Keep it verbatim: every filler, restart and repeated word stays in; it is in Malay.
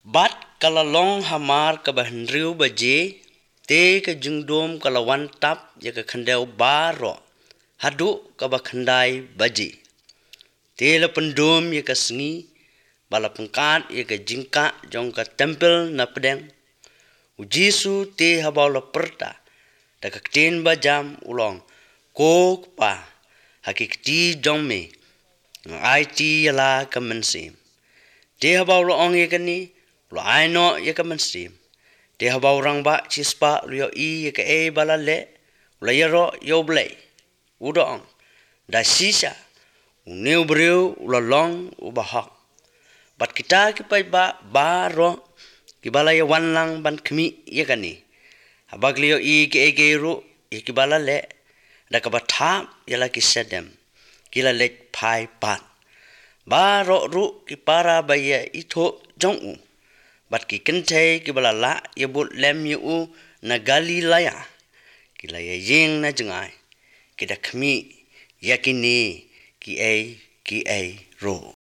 Bat kalalong hamar ka bahenriu baje, te ka jungdom kalawan tap ya ka khandeu baro, hadu ka bakhandai baje. Te la pendom ya ka sengi, bala pengkat ya ka jingka jong ka tempel na pedeng. Ujisu te habau la perta, da ka kten bajam ulong, kok pa, hakikti jong me, ngai ti yala ka mensim. Te habau la ong ya ka ni, lo aino ya ka mensim. Te habau rang ba chispa lo yo i ya ka e bala le, lo yaro yo blay. Udo ong, da sisa, uneu breu lo long ubahak. Bat kita ki pai ba ba ro, ki bala ya wan lang ban kmi ya ka ni. Habag liyo i ki e geiru ya ki bala le, da ka batap ya la ki sedem, ki la lek pai pat. Ba ro ru ki para ba ya ito jong u. Bat ki kente ki bala la ya but lem yu u na Galilaya. Ki la ya yeng na jengai. Ki da kmi ya ki ni ki e ki e ro.